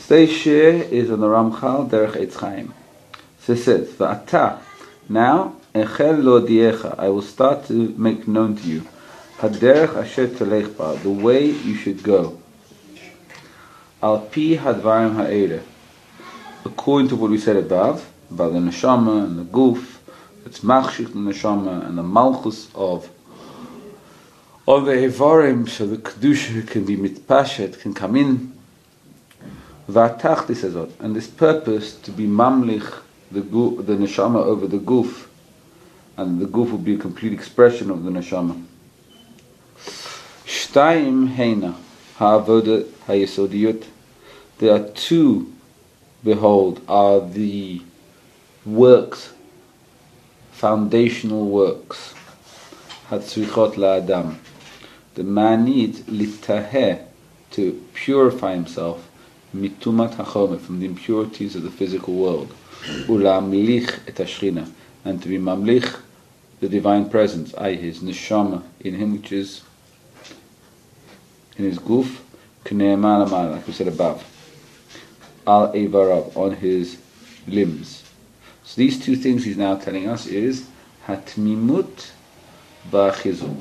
Today's shir is on the Ramchal Derech Eitz Chaim. So it says, V'ata, now, echel lo diecha, I will start to make known to you, haderech asher telech ba, the way you should go. Al pi hadvarim ha'ele, according to what we said above, about the neshama and the guf, it's machshik the neshama and the malchus of the evarim, so the kedusha can be mitpashet, can come in. V'atach tisazot, and this purpose to be mamlich the neshama over the guf, and the guf will be a complete expression of the neshama. Shtayim heina ha'avoda ha'yesodiyut. There are two, behold, are the works, foundational works. Hatzrichot la'adam. The man needs litaheh, to purify himself, mitumat hachomer, from the impurities of the physical world, ulamlich et hashchina, and to be mamlich the divine presence, i.e. his neshama in him, which is in his guf, k'ne'eman amal, like we said above, al evarav, on his limbs. So these two things he's now telling us is hatmimut v'achizuk.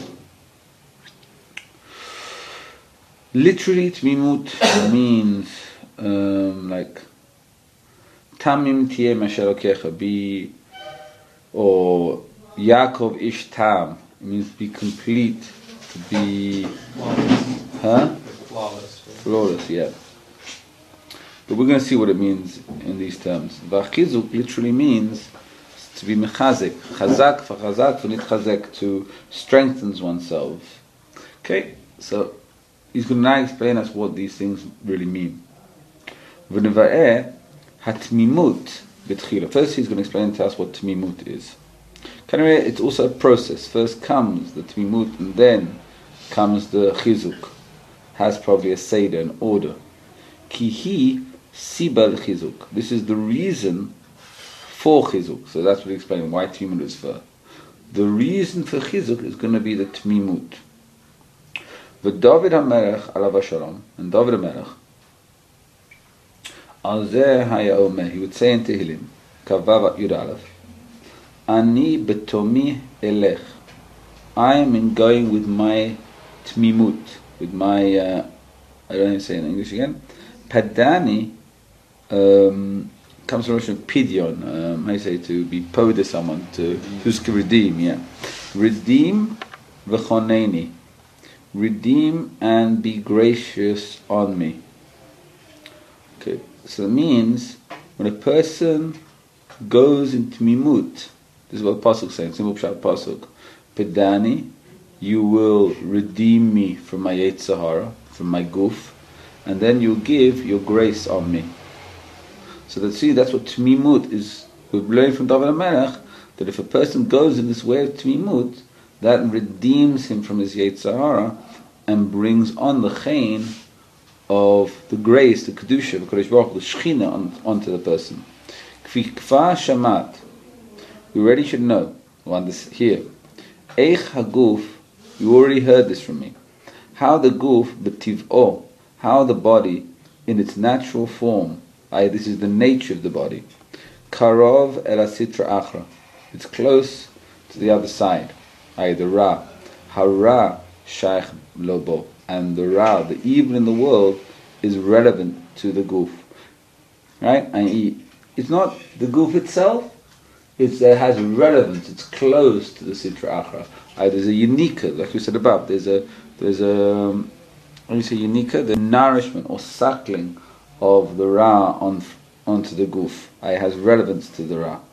Literally, tmimut means like tamim tiyeh mashelokecha, be, or Yaakov ish tam. It means be complete, to be, flawless, yeah. But we're going to see what it means in these terms. V'achizuk literally means to be mechazek, chazak v'nitchazek, to strengthen oneself. Okay, so he's going to now explain us what these things really mean. V'neva'eh hatmimut b'tchila. First he's going to explain to us what tmimut is. It's also a process. First comes the tmimut and then comes the chizuk. Has probably a seder, an order. Kihi siba l'chizuk. This is the reason for chizuk. So that's what we explain why tmimut is for. The reason for chizuk is going to be the tmimut. But David HaMelech alav hashalom, and David HaMelech, al zeh haya omer, he would say in Tehillim, Kavav Yud Aleph, Ani betomi elech, I am in going with my tmimut, with my, I don't know how to say it in English again, Padani, comes from Russian pidyon, how do you say, to be poda someone, to redeem, yeah. Redeem v'choneni. Redeem and be gracious on me. Okay, so it means when a person goes into mimut, this is what the pasuk is saying, simple pshat pasuk, Pedani, you will redeem me from my Yetzer Hara, from my guf, and then you'll give your grace on me. So that's what tmimut is. We've learned from David HaMelech that if a person goes in this way of tmimut, that redeems him from his Yetzer Hara and brings on the chain of the grace, the kedusha, the Kodesh Baruch Hu, the shechina onto the person. Kfi kfa shamat. We already should know. On this here, eich haguf. You already heard this from me. How the guf b'tiv'o, how the body in its natural form. This is the nature of the body. Karov el asitra achra. It's close to the other side. The ra. Hara shaykh lobo. And the ra, the evil in the world, is relevant to the guf. Right? And it's not the guf itself, it has relevance, it's close to the sitra achra. There's a unika, like we said above, there's a when you say unika, the nourishment or suckling of the ra onto the guf. It has relevance to the ra.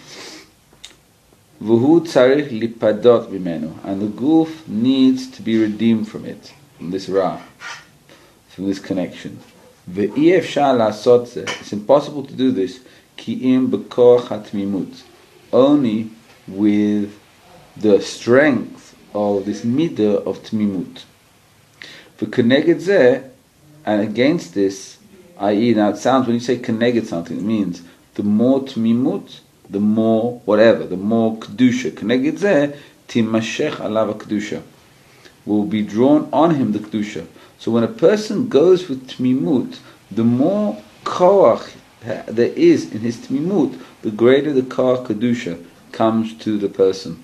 V'hu tzarich lipadot bimenu, and the guf needs to be redeemed from it, from this ra, from this connection. Ve'i efshar la'asot zeh, it's impossible to do this, ki'im b'koach hatmimut, only with the strength of this midah of tmimut. V'keneged zeh, and against this, i.e. now it sounds, when you say keneged something, it means the more tmimut, the more whatever, the more kedusha. Keneged zeh timashech alav kedusha, will be drawn on him the kedusha. So when a person goes with tmimut, the more koach there is in his tmimut, the greater the koach kedusha comes to the person.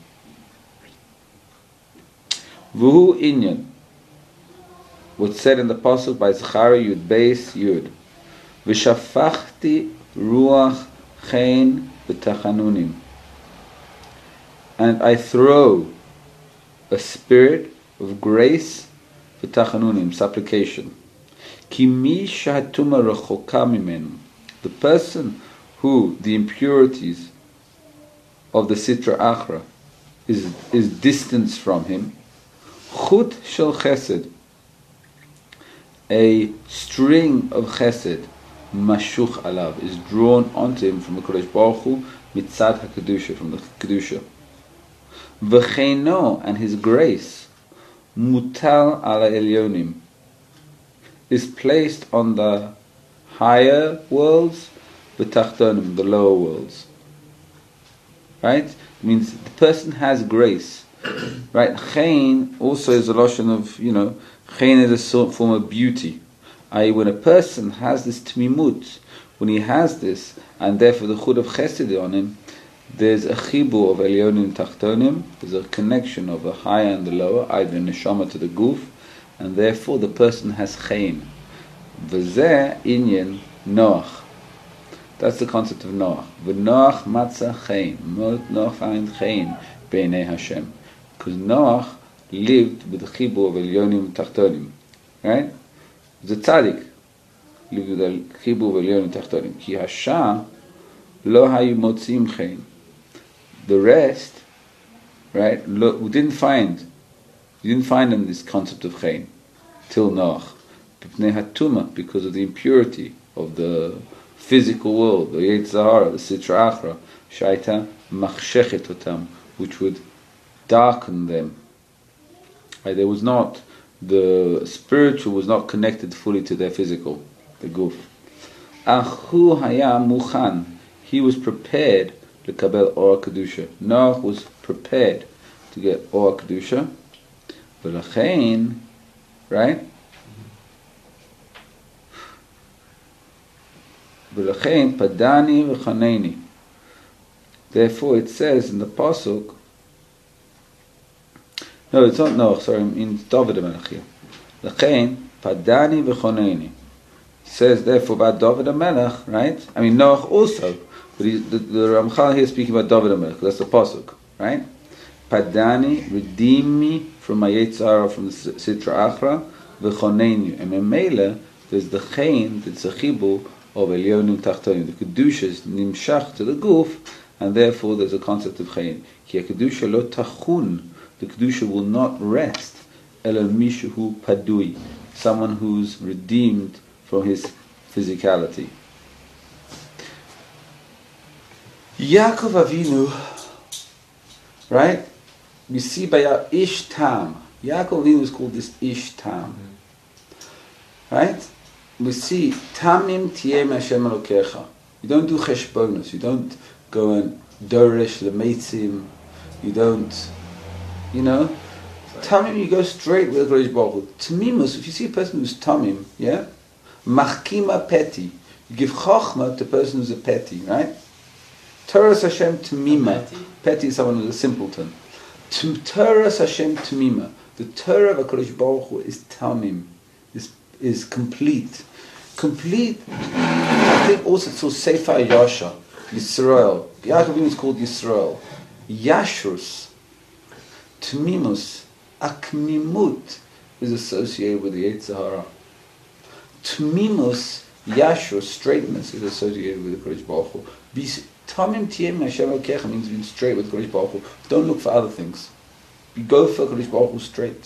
Vuhu inyan, what's said in the pasuk by Zechariah Yud Beis Yud, v'shafachti ruach chen v'tachanunim, and I throw a spirit of grace v'tachanunim, supplication. Ki mi shahatuma rechoka mimenu, the person who the impurities of the Sitra Achra is distanced from him, chut shel chesed, a string of chesed, mashuch alav, is drawn onto him from the Kodesh Baruch Hu, mitzad HaKedusha, from the Kedusha. V'cheino, and his grace, mutal ala elyonim, is placed on the higher worlds, v'tachtonim, the lower worlds. Right? It means the person has grace. Right? Chen also is a lotion of, chen is a form of beauty. I.e., when a person has this tmimut, when he has this, and therefore the chud of chesed on him, there's a chibur of elyonim tachtonim, there's a connection of the higher and the lower, either neshama to the guf, and therefore the person has chen. V'zeh inyan Noach. That's the concept of Noach. V'Noach matzah chen. Noach found chen b'nei Hashem. Because Noach lived with the chibur of elyonim tachtonim. Right? The tzaddik lived with the chibur of elyonim tachtonim. Ki hasha lo hayu motzim chen. The rest, right? We didn't find in this concept of chen till Noach. Because of the impurity of the physical world, the Yetzer Hara, the Sitra Achra, Shaita machshechet otam, which would darken them. Right? There was not, the spiritual was not connected fully to their physical, the guf. Achu haya muchan, he was prepared to kabel or kedusha. Noach was prepared to get or kedusha. V'lachein, right? V'lachein padani v'chaneini. Therefore, it says in the pasuk. No, it's not Noach. Sorry, in David HaMelech here. Lachein padani v'chaneini. It says therefore about David HaMelech, right? I mean Noach also, but the Ramchal here is speaking about David HaMelech. That's the pasuk, right? Padani, redeem me from my Yetzer Hara, from the Sitra Achra, v'chaneini. And in Mela, there's the chen, that's a chibur of elyonim tachtonim. The kedusha is nimshach to the guf, and therefore there's a concept of chen. Ki kedusha lo tachun, the kedusha will not rest. Ela mishu padui, someone who's redeemed from his physicality. Yaakov Avinu, right? We see by Ish Tam. Yaakov Avinu is called this Ish Tam, right? We see Tamim Tiyem Hashem Elokecha. You don't do cheshbonos. You don't go and dorish lemeitzim. You don't, Tamim, you go straight with the Kodesh Baruch Hu. Tamimus, if you see a person who's Tamim, yeah, Machkima Peti. You give Chochma to a person who's a Peti, right? Toras Hashem Tamima. Peti is someone who's a simpleton. Toras Hashem Tamima. The Torah of Kodesh Baruch Hu is Tamim. Is complete. Complete. I think also it's called Sefer Yasha, Yisrael. Yaakov is called Yisrael. Yashrus, Tmimus, Akmimut is associated with the Yetzer Hara. Tmimus, Yashrus, straightness is associated with the Kodesh Baruch Hu. Tamim Tiyem Hashem Elokecha means being straight with Kodesh Baruch Hu. Don't look for other things. You go for Kodesh Baruch Hu straight.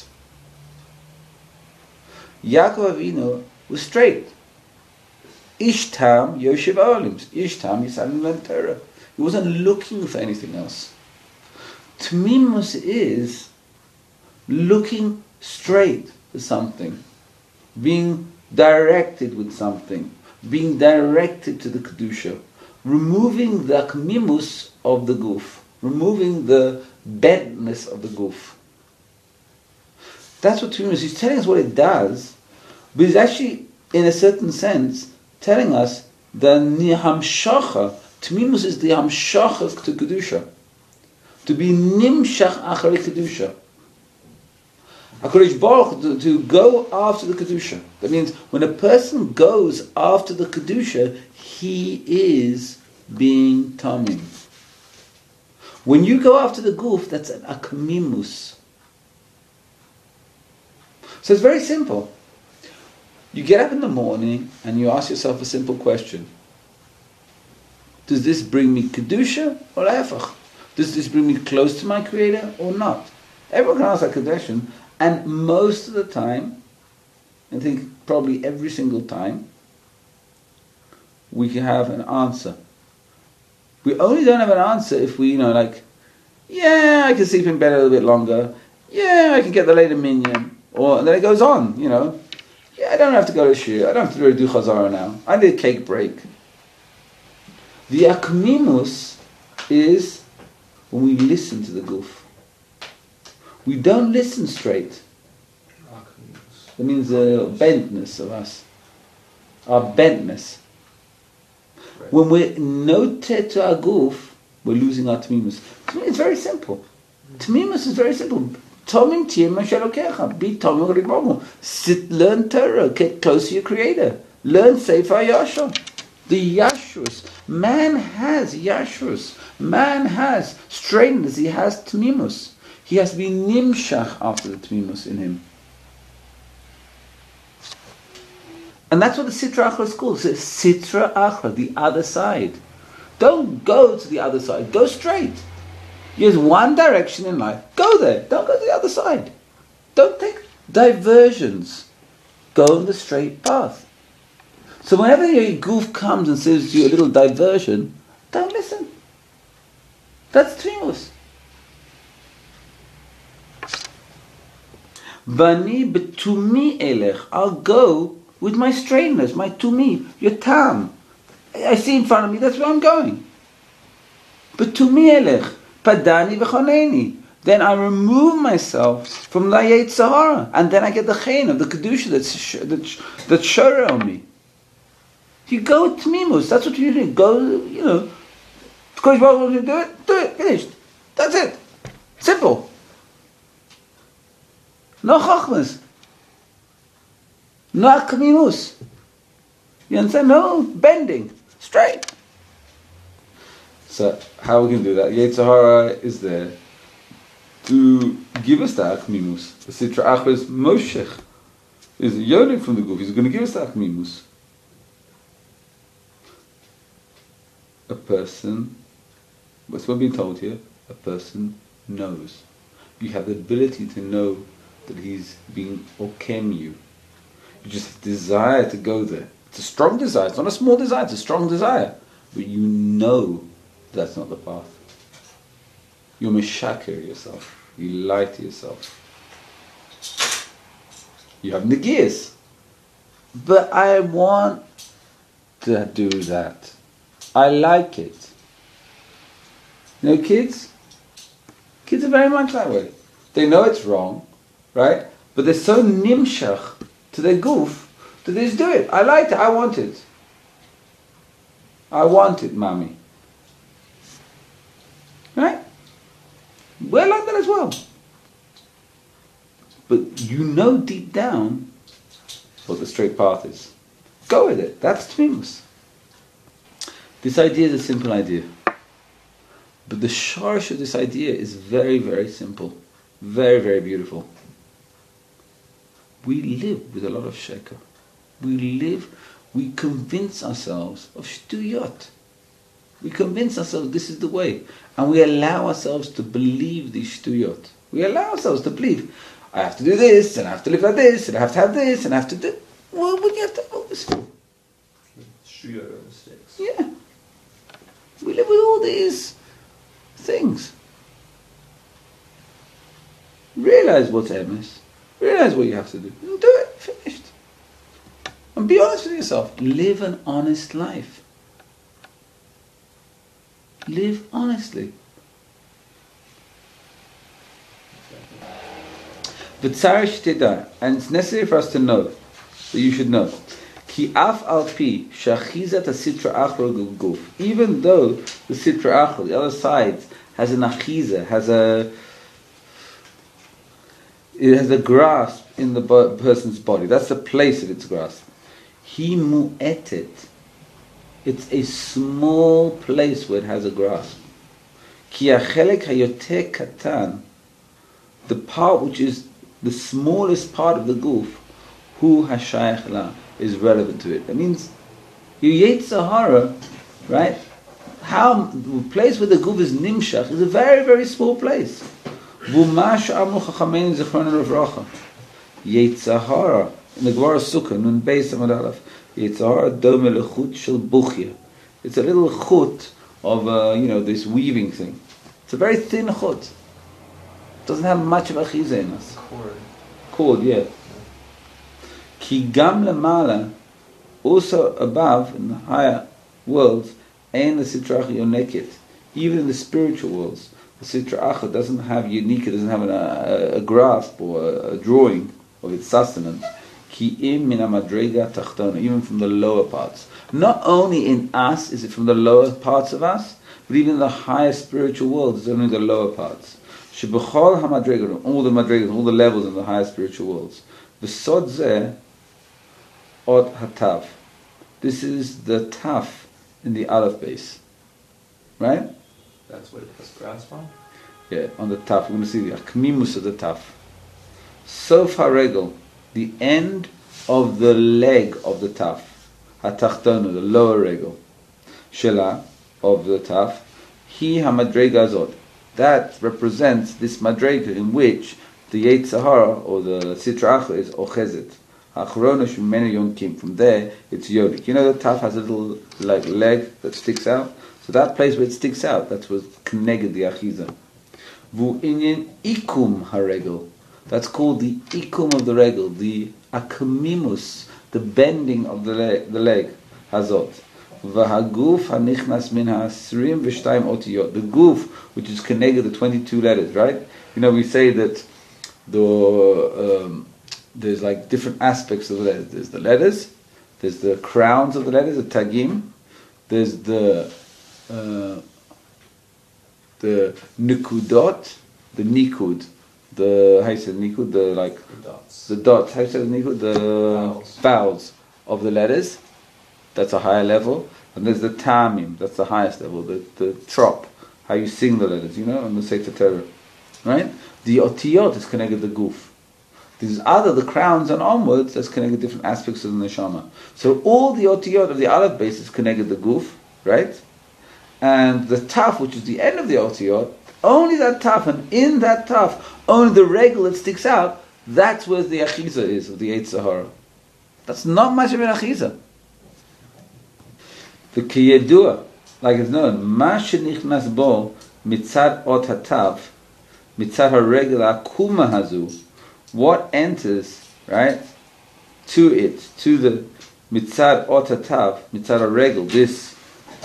Yaakov Avinu was straight. Ishtam Yoshev Olims. Ishtam Yisanim Len Torah. He wasn't looking for anything else. Tmimus is looking straight for something, being directed with something, being directed to the Kedusha, removing the akmimus of the guf, removing the bentness of the guf. That's what Tmimus is. He's telling us what it does, but he's actually, in a certain sense, telling us the hamshacha. Tmimus is the hamshacha to kedusha. To be nimshach acharei kedusha. HaKadosh Baruch Hu, to go after the kedusha. That means when a person goes after the kedusha, he is being tamim. When you go after the guf, that's an akamimus. So it's very simple. You get up in the morning and you ask yourself a simple question. Does this bring me kedusha or lefach? Does this bring me close to my Creator or not? Everyone can ask that question, and most of the time, I think probably every single time, we can have an answer. We only don't have an answer if we, yeah, I can sleep in bed a little bit longer. Yeah, I can get the later minyan. And then it goes on, Yeah, I don't have to go to shir. I don't have to do chazara now. I need a cake break. The akmimus is when we listen to the guf. We don't listen straight. That means the bentness of us. Our bentness. Right. When we're noted to our guf, we're losing our tmimus. It's very simple. Tmimus is very simple. Tomim tiyeh mashelokecha. Be tomim ribomu. Sit, learn Torah. Get close to your Creator. Learn Sefer Yashar. The Yashrus. Man has Yashrus. Man has straightness. He has tmimus. He has to be nimshach after the tmimus in him. And that's what the Sitra Achra is called. It's Sitra Achra, the other side. Don't go to the other side. Go straight. There's one direction in life. Go there. Don't go to the other side. Don't take diversions. Go on the straight path. So whenever your goof comes and says to you a little diversion, don't listen. That's tmimus. Vani betumi elech. I'll go with my straightness, my tumi, your tam. I see in front of me, that's where I'm going. Betumi elech. Padani v'choneni. Then I remove myself from the Yetzer Hara, and then I get the chen of the kedusha that's shora on me. You go with tmimus. That's what you do. Go, Kodesh Baruch Hu, do it, finished. That's it. Simple. No chachmas. No akmimus. You understand? No bending. Straight. So, how we can do that? Yetzer Hara is there to give us the akmimus. The Sitra Achra is Moshech. Is yonik from the guf. He's going to give us the akmimus. A person, what's what being told here? A person knows. You have the ability to know that he's being okem you. You just desire to go there. It's a strong desire. It's not a small desire. It's a strong desire. But you know that's not the path. You meshakir yourself. You lie to yourself. You have negiyas. But I want to do that. I like it. Kids are very much that way. They know it's wrong, right? But they're so nimshach to their goof that they just do it. I like it. I want it. I want it, mommy. Right? We're like that as well. But you know deep down what the straight path is. Go with it. That's tmimus. This idea is a simple idea. But the shorsh of this idea is very, very simple. Very, very beautiful. We live with a lot of sheker. We convince ourselves of shtuyot. We convince ourselves this is the way. And we allow ourselves to believe these shtuyot. We allow ourselves to believe, I have to do this, and I have to live like this, and I have to have this, and I have to do... Well, what do you have to have all this for? Shtuyot on the sticks. Yeah. We live with all these things. Realize what's emes. Realize what you have to do. And do it. Finished. And be honest with yourself. Live an honest life. Live honestly. And it's necessary for us to know that you should know. Ki af al pi shachizat asitra achra guf. Even though the sitra achra, the other side, has an achiza, it has a grasp in the person's body. That's the place of its grasp. Hi mu'etet. It's a small place where it has a grasp. Ki achelek hayoter katan. The part which is the smallest part of the guf, hu hashayach la, is relevant to it. That means, your Yetzer Hara, right? The place where the guf is nimshach is a very, very small place. V'umash amru chachamein zichron levracha. Yetzer Hara, in the Gemara Sukkah, Nun Beis Amud Aleph, Yetzer Hara dome lechut shel buchya. It's a little chut of, this weaving thing. It's a very thin chut. It doesn't have much of a chiza in us. Cord, yeah. Ki gam lemala, also above, in the higher worlds, ein the sitra achra yoneket. Even in the spiritual worlds, the sitra achra doesn't have unique, it doesn't have a grasp or a drawing of its sustenance. Ki im min hamadrega tachtona, even from the lower parts. Not only in us is it from the lower parts of us, but even in the higher spiritual world is only the lower parts. Shebechol hamadrega, all the madregas, all the levels in the higher spiritual worlds. V'sod zeh od hatav. This is the taf in the aleph base, right? That's what it has grasp on? Yeah, on the taf. We're going to see the akmimus of the taf. Sof haregel, the end of the leg of the taf. Hatachtonu, the lower regel. Shela, of the taf. Hi hamadrega azot. That represents this madrega in which the Yetzer Hara, or the sitra achra, is ochezet. Achrona shemenu yonkim. From there, it's yonik. You know the taf has a little leg that sticks out? So that place where it sticks out, that's what's connected the achiza. Vu inyan ikum haregel. That's called the ikum of the regel, the akamimus, the bending of the leg, hazot. V'haguf hanichnas min ha'asrim v'shtayim otiyot. The guf, which is connected the 22 letters, right? We say that there's different aspects of the letters. There's the letters, there's the crowns of the letters, the tagim, there's the nikudot, the nikud, how you say nikud, the dots, how you say nikud, the vowels of the letters. That's a higher level. And there's the tamim, that's the highest level, the trop, how you sing the letters, on the Sefer Torah, right? The otiyot is connected to the guf. The crowns and onwards, that's connected to different aspects of the neshama. So all the otiyot of the aleph base is connected to the guf, right? And the taf, which is the end of the otiyot, only that taf, and in that taf, only the regel that sticks out, that's where the achiza is, of the Yetzer Hara. That's not much of an achiza. The kiyedua, like it's known, ma shenichnas bo mitzad ot hatav, mitzad haregel akuma hazu, what enters, right, to the mitzad ot hatav, mitzad haregel, this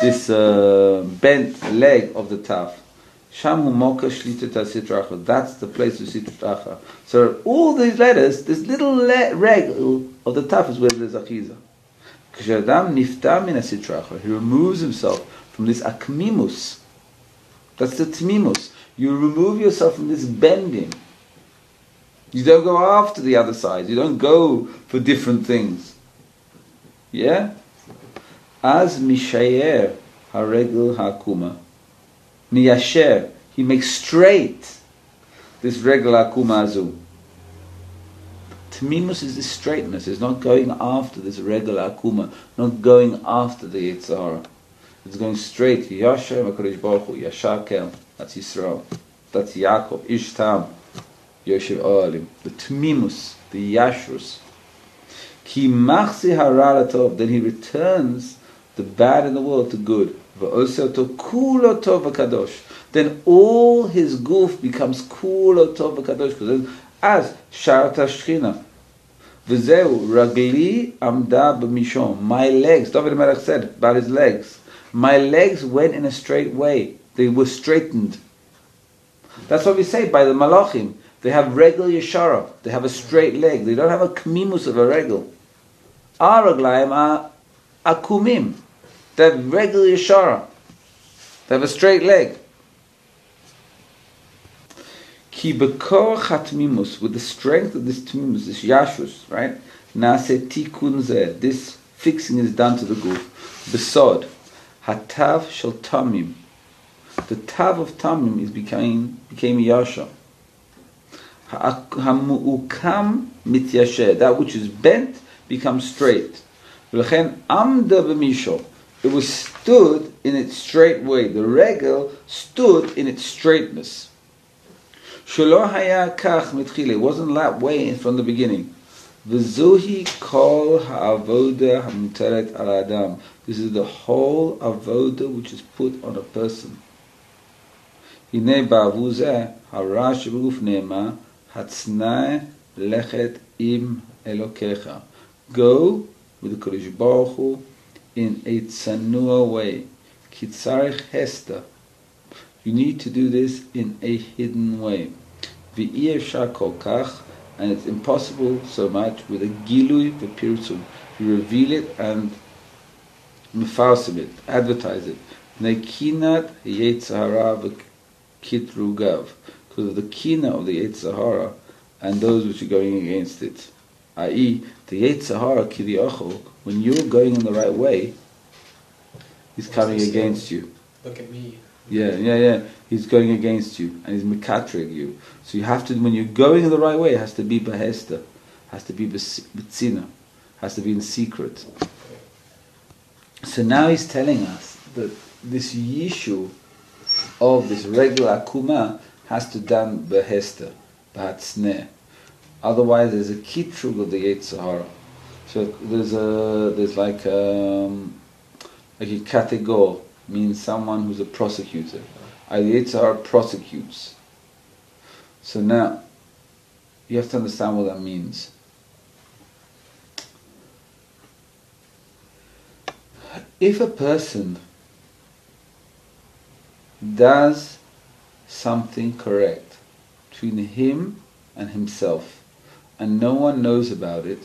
bent leg of the taf, sham hu moka shlitat sitra achra, that's the place of sitra achra. So all these letters, this little regel of the taf is where there's achiza. He removes himself from this akmimus. That's the tmimus. You remove yourself from this bending. You don't go after the other side. You don't go for different things. Yeah? As mishayer haregel hakuma. Miyasher. He makes straight this regel hakuma azu. Tmimus is this straightness. It's not going after this regular akuma, not going after the Yetzer Hara. It's going straight. Yasher HaKadosh Baruch Hu, Yashar Kel. That's Yisrael. That's Yaakov. Ishtam. Yoshev Ohalim. The Tmimus, the Yashrus. Ki machzi hara latov. Then he returns the bad in the world to good. V'oseh to kulo tov v'kadosh. Then all his guf becomes kulo tov v'kadosh. Because as Sharata Shechina. V'zeu ragli amda b'mishon. My legs, David HaMelech said about his legs, my legs went in a straight way. They were straightened. That's what we say by the Malachim. They have regel yeshara. They have a straight leg. They don't have a kmimus of a regel. Araglaim are akumim. They have regular yashara. They have a straight leg. Ki bekor chatmimus, with the strength of this tmimus, this yashus, right? Nase tikun zeh. This fixing is done to the goof. Besod. Hatav shel tamim. The tav of tamim is became yasha. Hamu'ukam mityasher. That which is bent becomes straight. V'lechen amda b'misho. It was stood in its straight way. The regel stood in its straightness. Shelo haya kach mitchile. It wasn't that way from the beginning. V'zuhi kol ha'avoda hamuteret al adam. This is the whole avoda which is put on a person. Hine ba'avu zeh hara shebeguf ne'ema hatznai lechet im elokecha. Go with the Kodesh Baruch Hu in a tzanua way. Kitzarech hesta. You need to do this in a hidden way. V'i efshar kol kach, and it's impossible so much with a gilui v'pirsum. You reveal it and mefarsim it, advertise it. Nekinat yetzahara v'kitrugav, because of the kina of the yetzahara and those which are going against it. I.e., the yetzahara kidiyachol, when you're going in the right way, he's coming against you. Look at me. Yeah. He's going against you and he's mekatrig you. So you have to, when you're going in the right way, it has to be behesta, has to be betzina, has to be in secret. So now he's telling us that this yishu of this regular akuma has to done behesta, behatsneh. Otherwise, there's a kitrug of the Yetzirah. So there's like a kategor, means someone who's a prosecutor. The Yetzirah prosecutes. So now, you have to understand what that means. If a person does something correct between him and himself, and no one knows about it,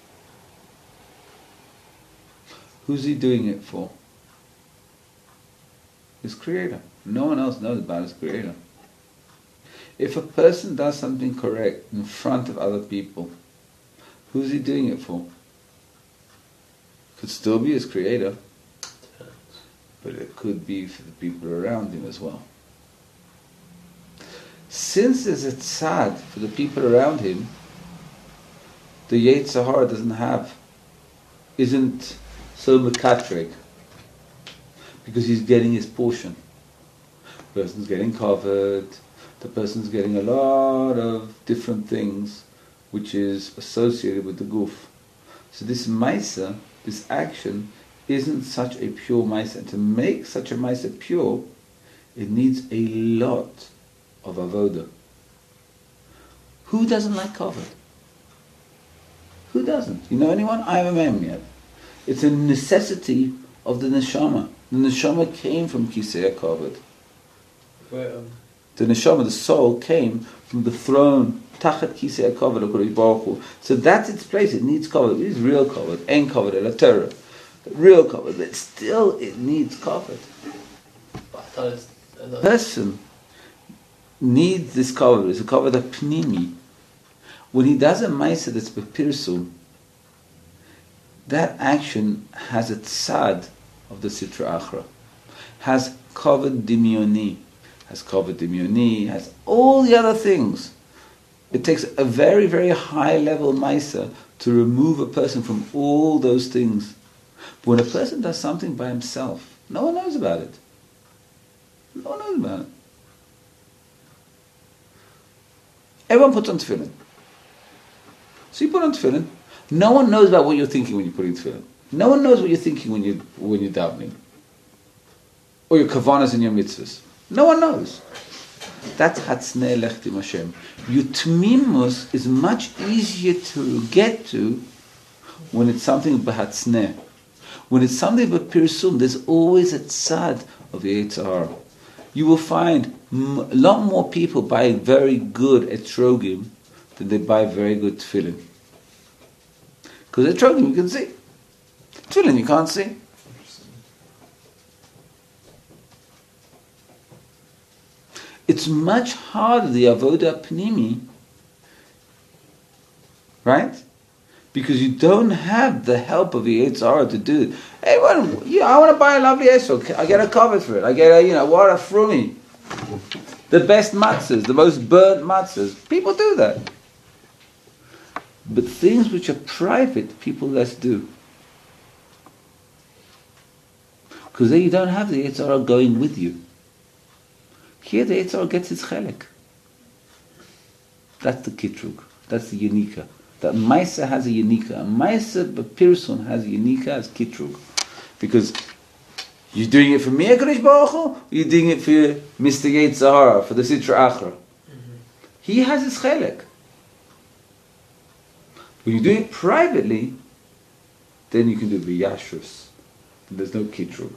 who's he doing it for? His Creator. No one else knows about his Creator. If a person does something correct in front of other people, who's he doing it for? Could still be his Creator, but it could be for the people around him as well. Since there's a tzad for the people around him, the Yetzirah isn't so mekatreg, because he's getting his portion. The person's getting covered, the person's getting a lot of different things which is associated with the guf. So this maisa, this action, isn't such a pure maisa. And to make such a maisa pure, it needs a lot of avoda. Who doesn't like covered? Who doesn't? You know anyone? I haven't met him yet. It's a necessity of the neshama. The neshama came from Kisei HaKavod. The neshama, the soul, came from the throne, Tachat Kisei HaKavod of Kodesh Baruch Hu. So that's its place. It needs kavod. It is real kavod. Ein kavod el Torah. Real kavod. But still, it needs kavod. The person needs this kavod. It's a kavod of pnimi. When he does a ma'aseh that's bepirsum, that action has a tzad of the Sitra Achra, has kavod dimioni, has all the other things. It takes a very, very high level ma'aseh to remove a person from all those things. But when a person does something by himself, no one knows about it. No one knows about it. Everyone puts on tefillin. So you put on tefillin. No one knows about what you're thinking when you're putting tefillin. No one knows what you're thinking when you're davening, or your kavanas and your mitzvahs. No one knows. That's hatznei lechtim Hashem. Your tmimus is much easier to get to when it's something b'hatznei. When it's something b'pirsum, there's always a tzad of the Yetzirah. You will find a lot more people buy very good etrogim than they buy very good tefillin. Because etrogim you can see. Tefillin you can't see. It's much harder, the avoda pnimi, right? Because you don't have the help of the Yetzer Hara to do it. Hey, I want to buy a lovely esrog. I get a cover for it. I get what a frumi. The best matzahs, the most burnt matzahs. People do that. But things which are private, people less do. Because then you don't have the Yetzer Hara going with you. Here the Yetzer Hara gets its chelek. That's the kitrug. That's the unika. That Maisa has a unika. Maisa B'Pirsun has a unika as kitrug. Because you're doing it for me, HaKadosh Baruch Hu, or you're doing it for Mr. Yetzer Hara, for the Sitra Achra. He has his chelek. When you do it privately, then you can do b'yashrus. There's no kitrug.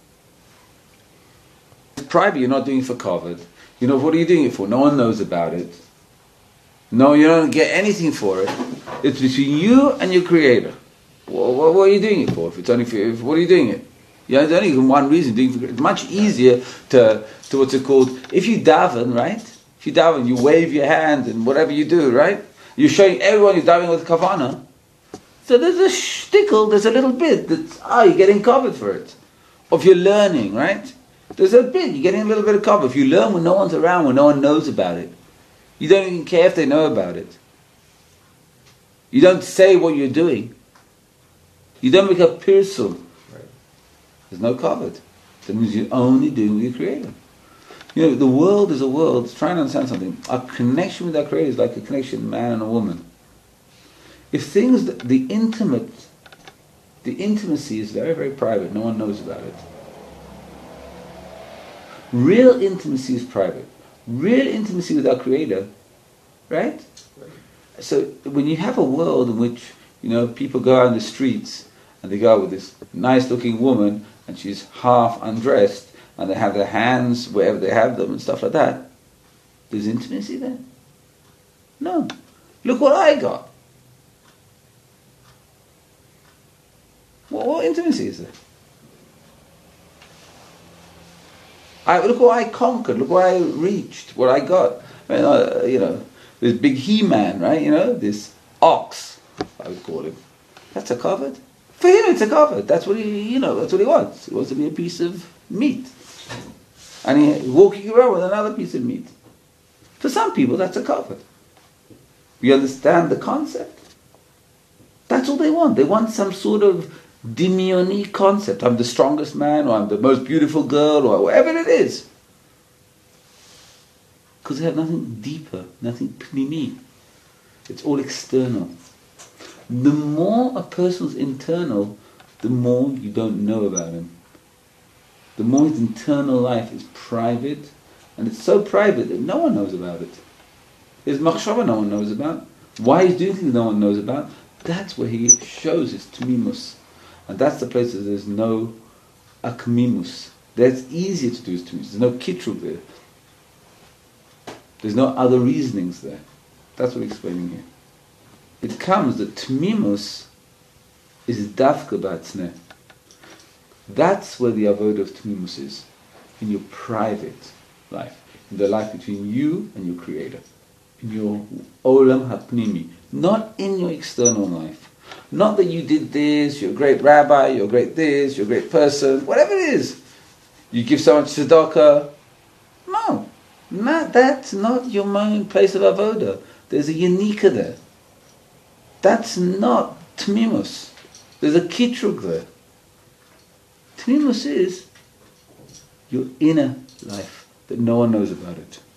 Private, you're not doing it for kavod. What are you doing it for? No one knows about it. No, you don't get anything for it. It's between you and your Creator. What are you doing it for? If it's only for, what are you doing it? There's only one reason. It's much easier to what's it called? If you daven, right? If you daven, you wave your hand and whatever you do, right? You're showing everyone you're davening with kavana. So there's a shtickle, there's a little bit that's, you're getting covered for it. Or if you're learning, right? There's a bit, you're getting a little bit of cover. If you learn when no one's around, when no one knows about it, you don't even care if they know about it. You don't say what you're doing. You don't make a pirsum. Right. There's no covered. That means you're only doing with your Creator. The world is a world, trying to understand something. Our connection with our Creator is like a connection man and a woman. If things, the intimacy is very, very private, no one knows about it. Real intimacy is private. Real intimacy with our Creator, right? So when you have a world in which, people go out in the streets and they go out with this nice looking woman and she's half undressed and they have their hands wherever they have them and stuff like that, there's intimacy there? No. Look what I got. What intimacy is there? Look what I conquered, look what I reached, what I got. This big He-Man, right? This ox, I would call him. That's a covered. For him it's a covered. That's what that's what he wants. He wants to be a piece of meat. And he's walking around with another piece of meat. For some people that's a covered. You understand the concept? That's all they want. They want some sort of dimioni concept. I'm the strongest man, or I'm the most beautiful girl, or whatever it is. Because they have nothing deeper, nothing pnimi. It's all external. The more a person's internal, the more you don't know about him. The more his internal life is private, and it's so private that no one knows about it. His machshava no one knows about. Why he's doing things no one knows about. That's where he shows his tmimus. And that's the place that there's no akmimus. That's easier to do his tmimus. There's no kitrug there. There's no other reasonings there. That's what he's explaining here. It comes that tmimus is dafka b'atzneh. That's where the avodah of tmimus is. In your private life. In the life between you and your Creator. In your olam hapnimi. Not in your external life. Not that you did this, you're a great rabbi, you're a great this, you're a great person, whatever it is. You give so much tzedakah. No. That's not your main place of avodah. There's a unika there. That's not tmimus. There's a kitrug there. Tmimus is your inner life that no one knows about it.